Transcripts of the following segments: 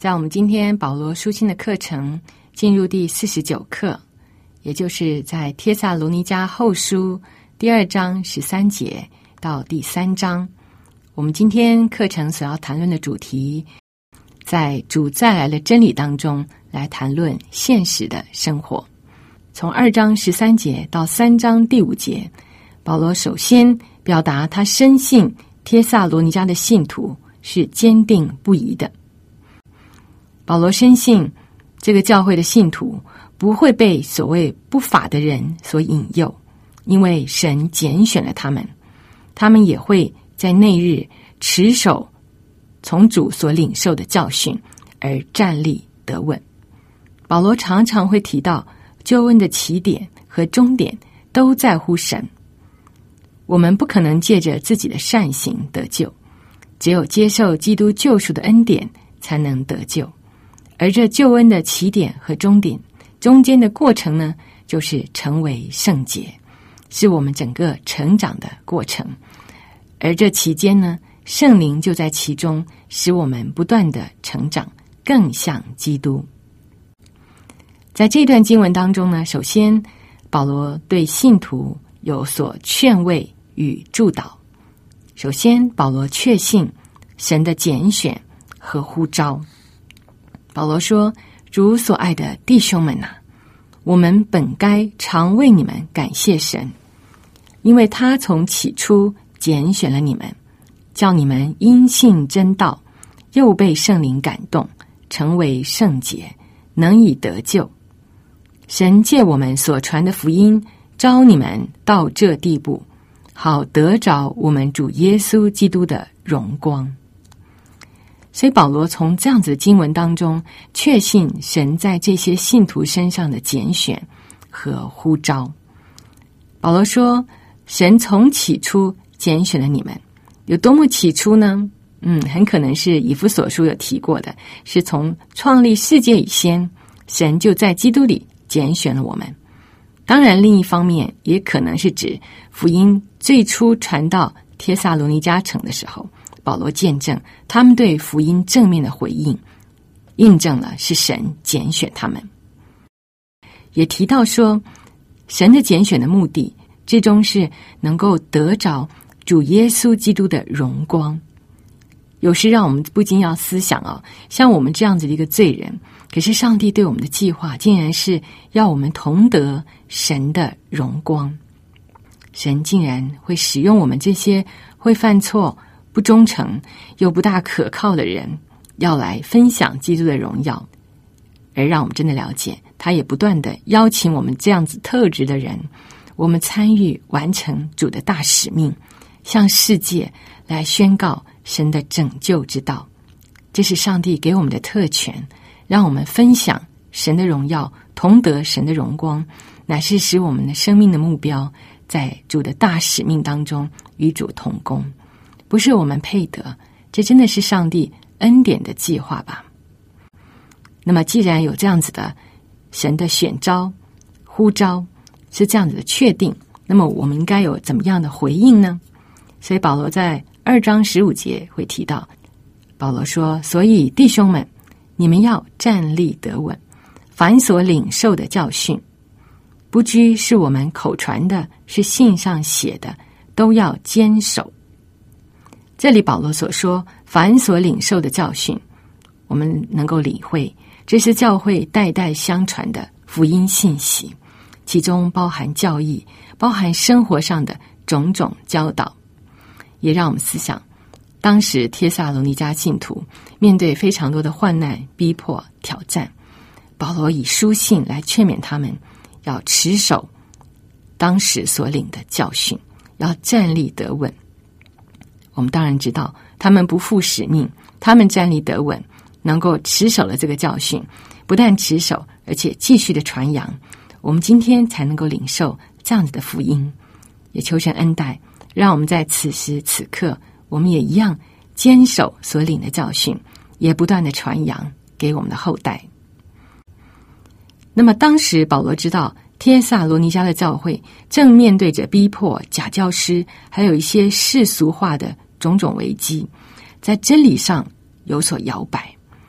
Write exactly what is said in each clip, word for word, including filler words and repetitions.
在我们今天保罗书信的课程进入第四十九课，也就是在帖撒罗尼迦后书第二章十三节到第三章，我们今天课程所要谈论的主题，在主再来的真理当中来谈论现实的生活。从二章十三节到三章第五节，保罗首先表达他深信帖撒罗尼迦的信徒是坚定不移的。保罗深信这个教会的信徒不会被所谓不法的人所引诱，因为神拣选了他们，他们也会在那日持守从主所领受的教训而站立得稳。保罗常常会提到救恩的起点和终点都在乎神，我们不可能借着自己的善行得救，只有接受基督救赎的恩典才能得救。而这救恩的起点和终点中间的过程呢，就是成为圣洁，是我们整个成长的过程。而这期间呢，圣灵就在其中，使我们不断的成长，更像基督。在这段经文当中呢，首先保罗对信徒有所劝慰与祝祷。首先保罗确信神的拣选和呼召。保罗说，主所爱的弟兄们啊，我们本该常为你们感谢神，因为他从起初拣选了你们，叫你们因信真道，又被圣灵感动，成为圣洁，能以得救。神借我们所传的福音召你们到这地步，好得着我们主耶稣基督的荣光。所以保罗从这样子的经文当中确信神在这些信徒身上的拣选和呼召。保罗说，神从起初拣选了你们，有多么起初呢？嗯，很可能是以弗所书有提过的，是从创立世界以先，神就在基督里拣选了我们。当然另一方面也可能是指福音最初传到帖撒罗尼迦城的时候，保罗见证他们对福音正面的回应，印证了是神拣选他们。也提到说，神的拣选的目的最终是能够得着主耶稣基督的荣光。有时让我们不禁要思想哦，像我们这样子的一个罪人，可是上帝对我们的计划竟然是要我们同得神的荣光。神竟然会使用我们这些会犯错、不忠诚又不大可靠的人，要来分享基督的荣耀，而让我们真的了解，他也不断的邀请我们这样子特质的人，我们参与完成主的大使命，向世界来宣告神的拯救之道。这是上帝给我们的特权，让我们分享神的荣耀，同得神的荣光，乃是使我们的生命的目标在主的大使命当中与主同工。不是我们配得，这真的是上帝恩典的计划吧。那么既然有这样子的神的选召呼召，是这样子的确定，那么我们应该有怎么样的回应呢？所以保罗在二章十五节会提到，保罗说，所以弟兄们，你们要站立得稳，凡所领受的教训，不拘是我们口传的，是信上写的，都要坚守。这里保罗所说凡所领受的教训，我们能够理会，这是教会代代相传的福音信息，其中包含教义，包含生活上的种种教导。也让我们思想，当时帖撒罗尼迦信徒面对非常多的患难、逼迫、挑战，保罗以书信来劝勉他们要持守当时所领的教训，要站立得稳。我们当然知道他们不负使命，他们站立得稳，能够持守了这个教训，不但持守，而且继续的传扬，我们今天才能够领受这样子的福音。也求神恩待，让我们在此时此刻，我们也一样坚守所领的教训，也不断的传扬给我们的后代。那么当时保罗知道帖撒罗尼迦的教会正面对着逼迫、假教师，还有一些世俗化的种种危机，在真理上有所摇摆。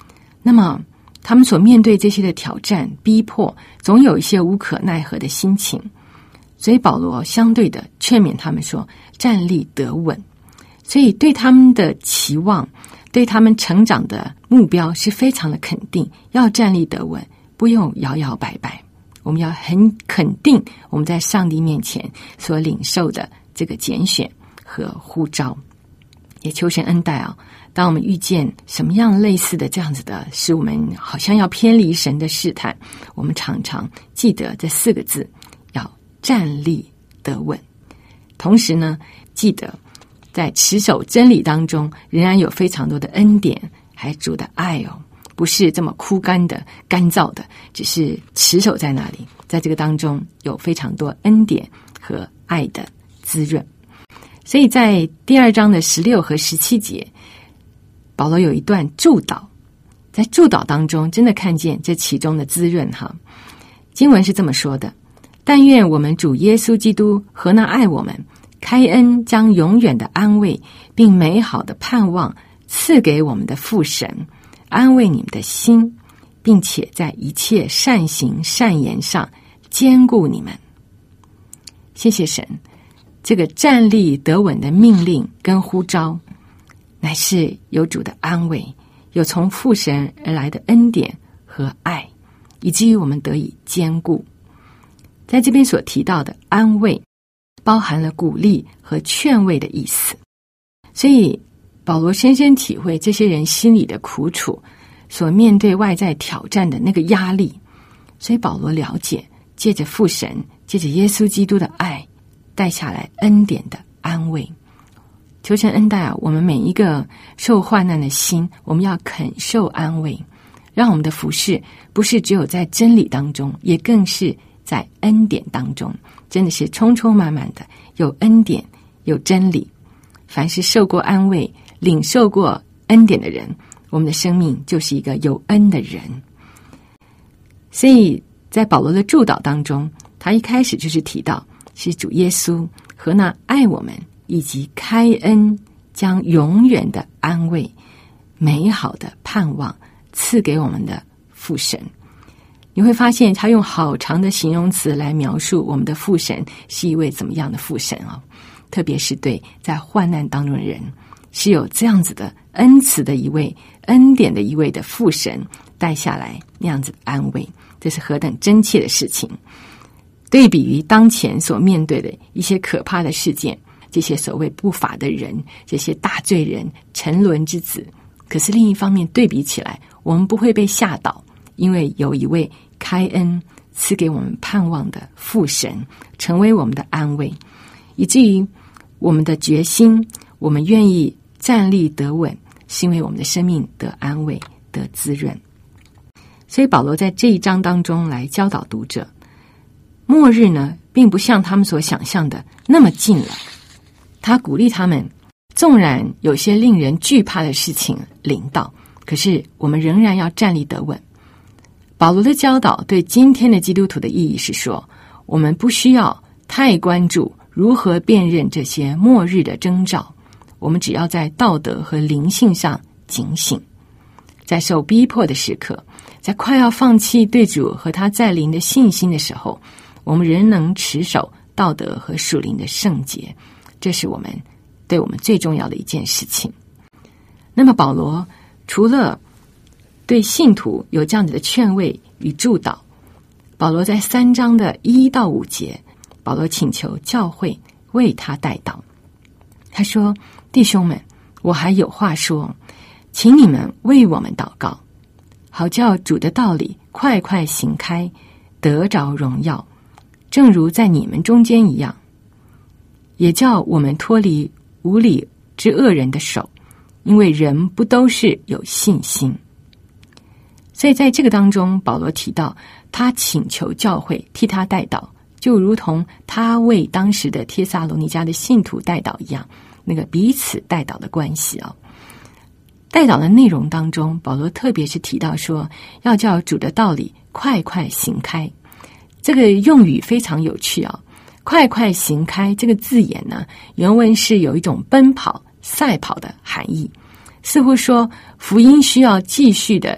那么他们所面对这些的挑战逼迫，总有一些无可奈何的心情，所以保罗相对的劝勉他们说，站立得稳。所以对他们的期望，对他们成长的目标是非常的肯定，要站立得稳，不用摇摇摆摆。我们要很肯定我们在上帝面前所领受的这个拣选和呼召。也求神恩待啊，当我们遇见什么样类似的这样子的使我们好像要偏离神的试探，我们常常记得这四个字，要站立得稳。同时呢，记得在持守真理当中仍然有非常多的恩典，还有主的爱哦，不是这么枯干的干燥的，只是持守在那里，在这个当中有非常多恩典和爱的滋润。所以在第二章的十六和十七节，保罗有一段祝祷，在祝祷当中真的看见这其中的滋润哈。经文是这么说的，但愿我们主耶稣基督和那爱我们开恩将永远的安慰并美好的盼望赐给我们的父神，安慰你们的心，并且在一切善行善言上坚固你们。谢谢神，这个站立得稳的命令跟呼召，乃是有主的安慰，有从父神而来的恩典和爱，以至于我们得以坚固。在这边所提到的安慰，包含了鼓励和劝慰的意思。所以保罗深深体会这些人心里的苦楚，所面对外在挑战的那个压力。所以保罗了解，借着父神，借着耶稣基督的爱，带下来恩典的安慰。求神恩待啊，我们每一个受患难的心，我们要肯受安慰，让我们的服事不是只有在真理当中，也更是在恩典当中，真的是充充满满的有恩典有真理。凡是受过安慰领受过恩典的人，我们的生命就是一个有恩的人。所以在保罗的祝祷当中，他一开始就是提到是主耶稣和那爱我们以及开恩将永远的安慰美好的盼望赐给我们的父神。你会发现他用好长的形容词来描述我们的父神是一位怎么样的父神哦，特别是对在患难当中的人，是有这样子的恩慈的一位恩典的一位的父神带下来那样子的安慰，这是何等真切的事情。对比于当前所面对的一些可怕的事件，这些所谓不法的人，这些大罪人，沉沦之子，可是另一方面对比起来，我们不会被吓倒，因为有一位开恩赐给我们盼望的父神成为我们的安慰，以至于我们的决心，我们愿意站立得稳，是因为我们的生命得安慰得滋润。所以保罗在这一章当中来教导读者，末日呢并不像他们所想象的那么近了。他鼓励他们，纵然有些令人惧怕的事情临到，可是我们仍然要站立得稳。保罗的教导对今天的基督徒的意义是说，我们不需要太关注如何辨认这些末日的征兆，我们只要在道德和灵性上警醒，在受逼迫的时刻，在快要放弃对主和他在灵的信心的时候，我们仍能持守道德和属灵的圣洁，这是我们对我们最重要的一件事情。那么保罗除了对信徒有这样子的劝慰与祝祷，保罗在三章的一到五节，保罗请求教会为他代祷。他说，弟兄们，我还有话说，请你们为我们祷告，好叫主的道理快快行开，得着荣耀，正如在你们中间一样，也叫我们脱离无理之恶人的手，因为人不都是有信心。所以在这个当中，保罗提到他请求教会替他代祷，就如同他为当时的帖撒罗尼迦的信徒代祷一样，那个彼此代祷的关系哦。代祷的内容当中，保罗特别是提到说，要叫主的道理快快行开。这个用语非常有趣哦，快快行开这个字眼呢，原文是有一种奔跑赛跑的含义，似乎说福音需要继续的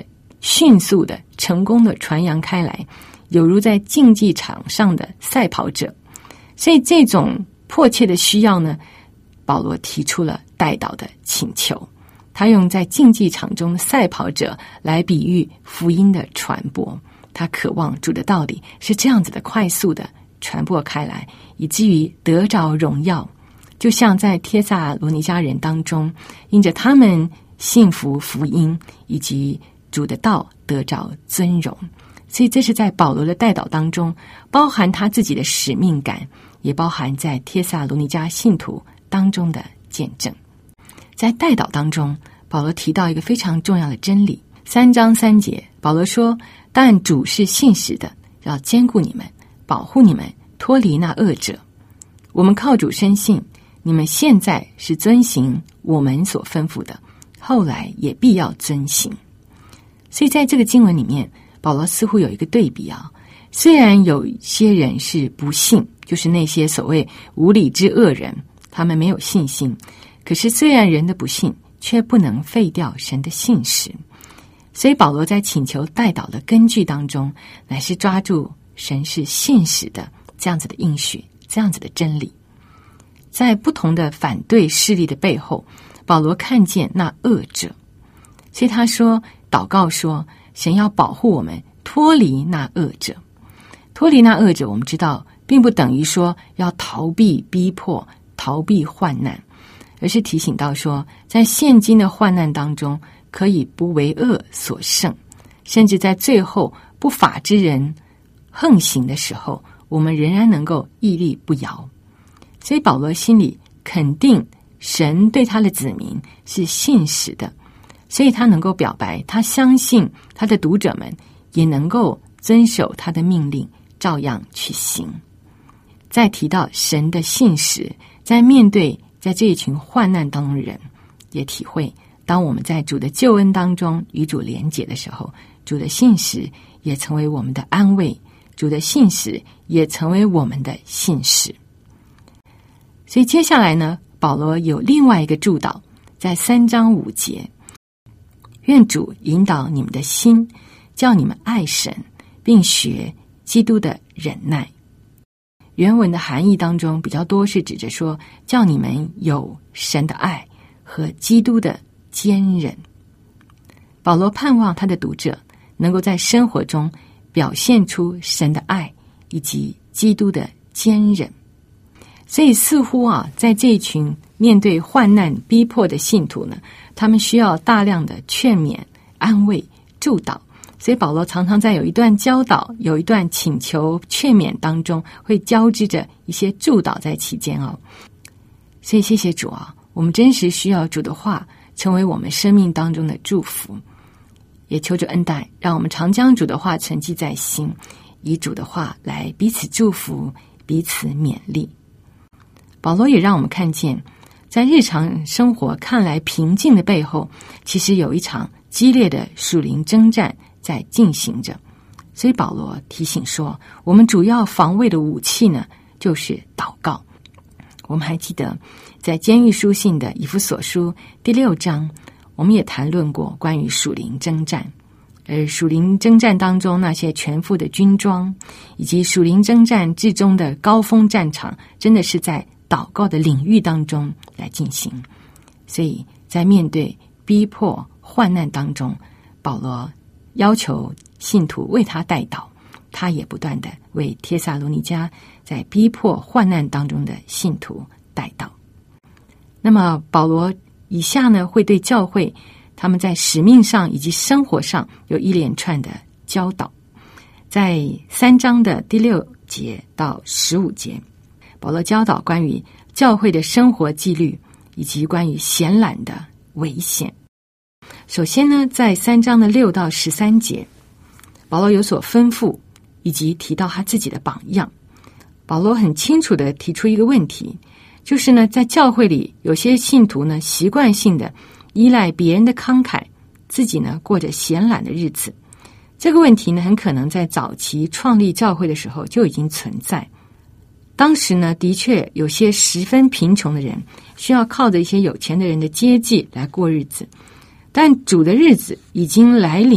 迅速的、成功的传扬开来，有如在竞技场上的赛跑者。所以这种迫切的需要呢，保罗提出了代祷的请求。他用在竞技场中的赛跑者来比喻福音的传播。他渴望主的道理是这样子的快速的传播开来，以至于得着荣耀，就像在帖撒罗尼迦人当中，因着他们信服福音以及主的道得着尊荣。所以这是在保罗的代祷当中，包含他自己的使命感，也包含在帖撒罗尼迦信徒当中的见证。在代祷当中，保罗提到一个非常重要的真理，三章三节，保罗说，但主是信实的，要坚固你们，保护你们，脱离那恶者。我们靠主深信，你们现在是遵行我们所吩咐的，后来也必要遵行。所以在这个经文里面，保罗似乎有一个对比啊，虽然有些人是不信，就是那些所谓无理之恶人，他们没有信心，可是虽然人的不信，却不能废掉神的信实。所以保罗在请求代祷的根据当中，乃是抓住神是信实的这样子的应许，这样子的真理。在不同的反对势力的背后，保罗看见那恶者，所以他说，祷告说，神要保护我们脱离那恶者。脱离那恶者，我们知道并不等于说要逃避逼迫，逃避患难，而是提醒到说，在现今的患难当中，可以不为恶所胜，甚至在最后不法之人横行的时候，我们仍然能够屹立不摇。所以保罗心里肯定神对他的子民是信实的，所以他能够表白，他相信他的读者们也能够遵守他的命令，照样去行。再提到神的信实，在面对在这一群患难当中的人，也体会当我们在主的救恩当中与主连结的时候，主的信实也成为我们的安慰，主的信实也成为我们的信实。所以接下来呢，保罗有另外一个祝祷，在三章五节，愿主引导你们的心，叫你们爱神，并学基督的忍耐。原文的含义当中比较多是指着说，叫你们有神的爱和基督的坚忍。保罗盼望他的读者能够在生活中表现出神的爱以及基督的坚忍。所以似乎啊，在这一群面对患难逼迫的信徒呢，他们需要大量的劝勉、安慰、祝祷。所以保罗常常在有一段教导、有一段请求、劝勉当中，会交织着一些祝祷在其间哦。所以谢谢主啊，我们真实需要主的话成为我们生命当中的祝福，也求主恩待，让我们常将主的话存记在心，以主的话来彼此祝福、彼此勉励。保罗也让我们看见，在日常生活看来平静的背后，其实有一场激烈的属灵征战在进行着。所以保罗提醒说，我们主要防卫的武器呢，就是祷告。我们还记得在监狱书信的以弗所书第六章，我们也谈论过关于属灵征战，而属灵征战当中那些全副的军装，以及属灵征战至终的高峰战场，真的是在祷告的领域当中来进行。所以在面对逼迫患难当中，保罗要求信徒为他代祷，他也不断的为帖撒罗尼迦在逼迫患难当中的信徒代祷。那么保罗以下呢，会对教会他们在使命上以及生活上有一连串的教导。在三章的第六节到十五节，保罗教导关于教会的生活纪律以及关于闲懒的危险。首先呢，在三章的六到十三节，保罗有所吩咐，以及提到他自己的榜样。保罗很清楚地提出一个问题，就是呢，在教会里有些信徒呢，习惯性的依赖别人的慷慨，自己呢过着闲懒的日子。这个问题呢，很可能在早期创立教会的时候就已经存在。当时呢，的确有些十分贫穷的人需要靠着一些有钱的人的接济来过日子，但主的日子已经来临了，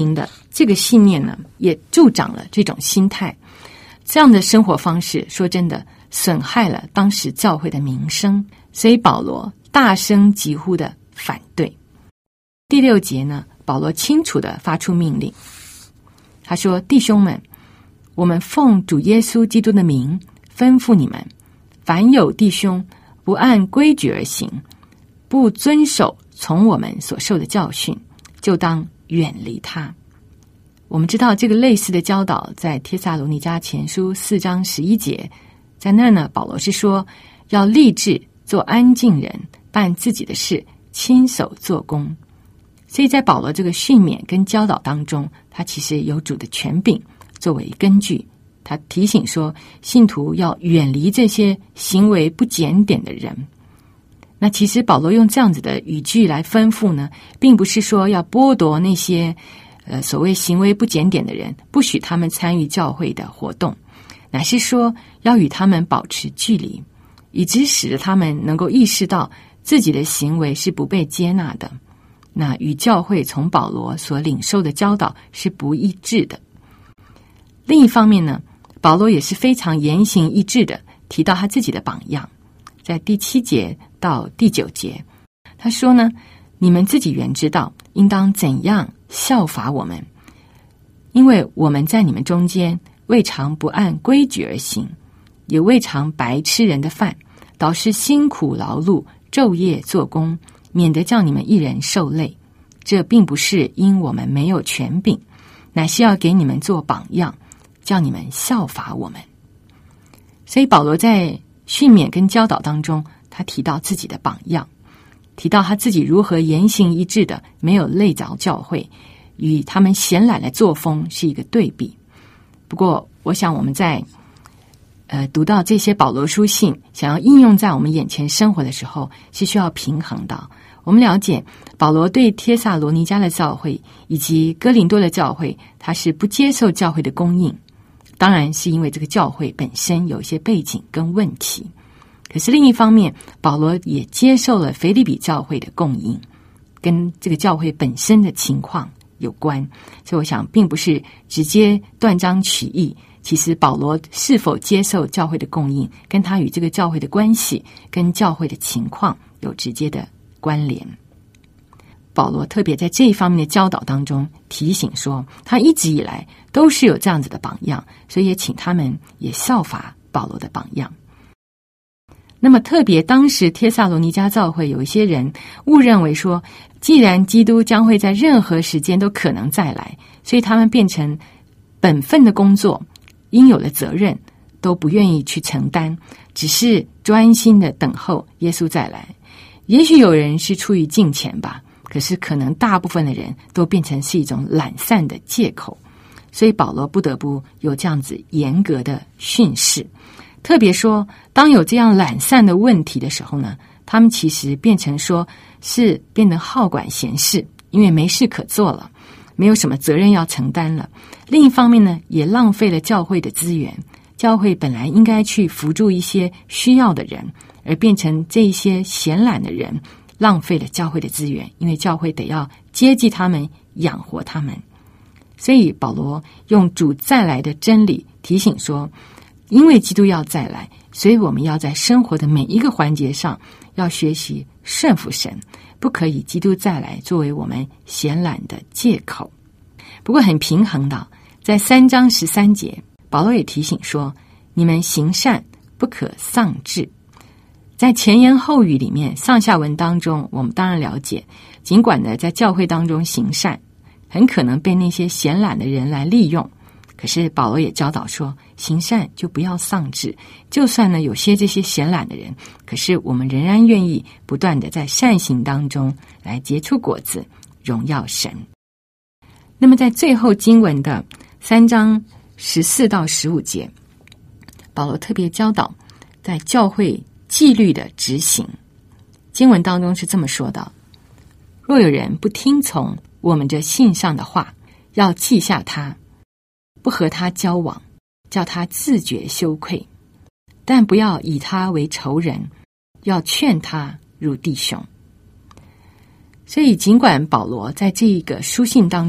这个信念呢，也助长了这种心态。这样的生活方式，说真的，损害了当时教会的名声，所以保罗大声疾呼的反对。第六节呢，保罗清楚的发出命令，他说：弟兄们，我们奉主耶稣基督的名吩咐你们，凡有弟兄不按规矩而行，不遵守从我们所受的教训，就当远离他。我们知道这个类似的教导在帖撒罗尼迦前书四章十一节，在那儿呢，保罗是说要立志做安静人，办自己的事，亲手做工。所以在保罗这个训勉跟教导当中，他其实有主的权柄作为根据，他提醒说信徒要远离这些行为不检点的人。那其实保罗用这样子的语句来吩咐呢，并不是说要剥夺那些呃所谓行为不检点的人，不许他们参与教会的活动，乃是说要与他们保持距离，以致使得他们能够意识到自己的行为是不被接纳的，那与教会从保罗所领受的教导是不一致的。另一方面呢，保罗也是非常言行一致的提到他自己的榜样，在第七节到第九节，他说呢，你们自己原知道应当怎样效法我们，因为我们在你们中间未尝不按规矩而行，也未尝白吃人的饭，倒是辛苦劳碌，昼夜做工，免得叫你们一人受累。这并不是因我们没有权柄，乃是要给你们做榜样，叫你们效法我们。所以保罗在训勉跟教导当中，他提到自己的榜样，提到他自己如何言行一致的没有累着教会，与他们闲懒的作风是一个对比。不过我想我们在呃读到这些保罗书信，想要应用在我们眼前生活的时候，是需要平衡的。我们了解保罗对帖撒罗尼迦的教会以及哥林多的教会，他是不接受教会的供应，当然是因为这个教会本身有一些背景跟问题。可是另一方面，保罗也接受了腓立比教会的供应，跟这个教会本身的情况有关。所以我想并不是直接断章取义，其实保罗是否接受教会的供应，跟他与这个教会的关系跟教会的情况有直接的关联。保罗特别在这一方面的教导当中提醒说，他一直以来都是有这样子的榜样，所以也请他们也效法保罗的榜样。那么特别当时帖撒罗尼迦教会有一些人误认为说，既然基督将会在任何时间都可能再来，所以他们变成本分的工作，应有的责任都不愿意去承担，只是专心的等候耶稣再来。也许有人是出于敬虔吧，可是可能大部分的人都变成是一种懒散的借口，所以保罗不得不有这样子严格的训示。特别说当有这样懒散的问题的时候呢，他们其实变成说是变得好管闲事，因为没事可做了，没有什么责任要承担了。另一方面呢，也浪费了教会的资源，教会本来应该去扶助一些需要的人，而变成这一些闲懒的人浪费了教会的资源，因为教会得要接济他们，养活他们。所以保罗用主再来的真理提醒说，因为基督要再来，所以我们要在生活的每一个环节上要学习顺服神，不可以基督再来作为我们闲懒的借口。不过很平衡的，在三章十三节，保罗也提醒说，你们行善不可丧志。在前言后语里面，上下文当中，我们当然了解，尽管呢在教会当中行善，很可能被那些闲懒的人来利用，可是保罗也教导说，行善就不要丧志，就算呢有些这些闲懒的人，可是我们仍然愿意不断的在善行当中来结出果子，荣耀神。那么在最后经文的三章十四到十五节，保罗特别教导在教会纪律的执行。经文当中是这么说的，若有人不听从我们这信上的话，要记下他，不和他交往，叫他自觉羞愧，但不要以他为仇人，要劝他如弟兄。所以尽管保罗在这一个书信当中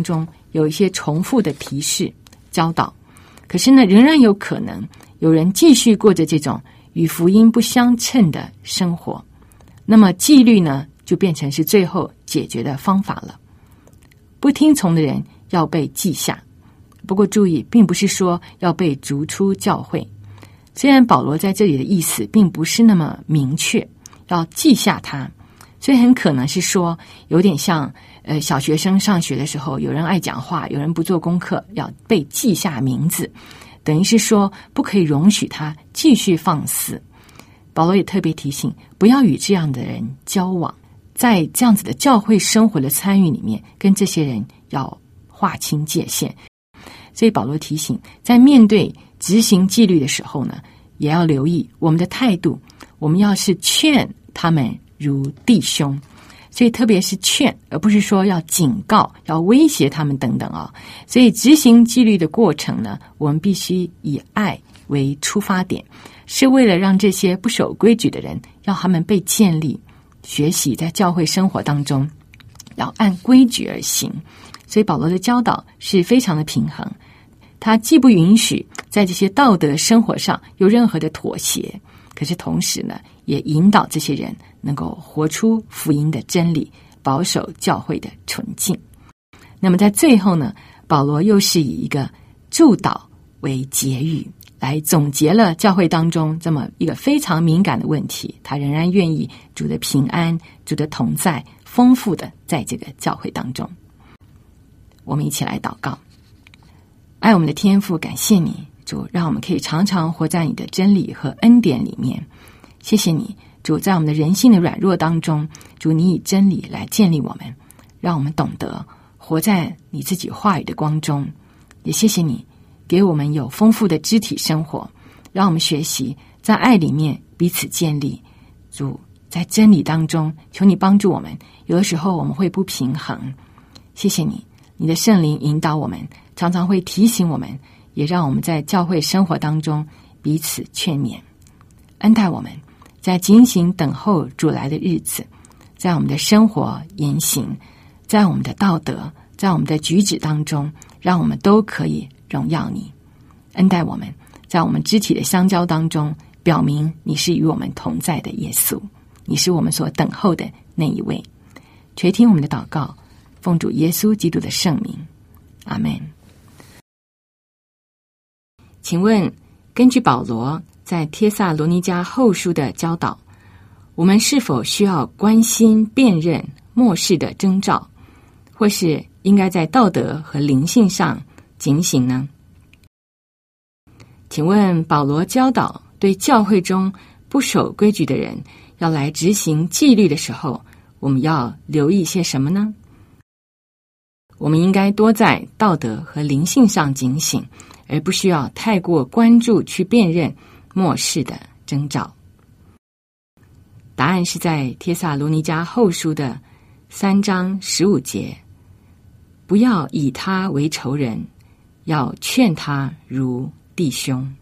有一些重复的提示教导，可是呢，仍然有可能有人继续过着这种与福音不相称的生活，那么纪律呢，就变成是最后解决的方法了。不听从的人要被记下，不过注意，并不是说要被逐出教会。虽然保罗在这里的意思并不是那么明确，要记下他，所以很可能是说，有点像呃小学生上学的时候，有人爱讲话，有人不做功课，要被记下名字，等于是说不可以容许他继续放肆。保罗也特别提醒，不要与这样的人交往，在这样子的教会生活的参与里面，跟这些人要划清界限。所以保罗提醒，在面对执行纪律的时候呢，也要留意我们的态度，我们要是劝他们如弟兄，所以特别是劝，而不是说要警告，要威胁他们等等啊、哦。所以执行纪律的过程呢，我们必须以爱为出发点，是为了让这些不守规矩的人，要他们被建立，学习在教会生活当中要按规矩而行。所以保罗的教导是非常的平衡，他既不允许在这些道德生活上有任何的妥协，可是同时呢，也引导这些人能够活出福音的真理，保守教会的纯净。那么在最后呢，保罗又是以一个祝祷为结语，来总结了教会当中这么一个非常敏感的问题，他仍然愿意主的平安、主的同在丰富的在这个教会当中。我们一起来祷告。爱我们的天父，感谢你主，让我们可以常常活在你的真理和恩典里面。谢谢你主，在我们的人性的软弱当中，主你以真理来建立我们，让我们懂得活在你自己话语的光中。也谢谢你给我们有丰富的肢体生活，让我们学习在爱里面彼此建立。主，在真理当中，求你帮助我们，有的时候我们会不平衡，谢谢你，你的圣灵引导我们，常常会提醒我们，也让我们在教会生活当中彼此劝勉，恩待我们，在警醒等候主来的日子，在我们的生活言行，在我们的道德，在我们的举止当中，让我们都可以荣耀你。恩待我们，在我们肢体的相交当中，表明你是与我们同在的耶稣，你是我们所等候的那一位。垂听我们的祷告，奉主耶稣基督的圣名，阿们。请问，根据保罗在帖撒罗尼迦后书的教导，我们是否需要关心辨认末世的征兆，或是应该在道德和灵性上警醒呢？请问保罗教导对教会中不守规矩的人要来执行纪律的时候，我们要留意些什么呢？我们应该多在道德和灵性上警醒，而不需要太过关注去辨认末世的征兆。答案是在帖撒罗尼迦后书的三章十五节，不要以他为仇人，要劝他如弟兄。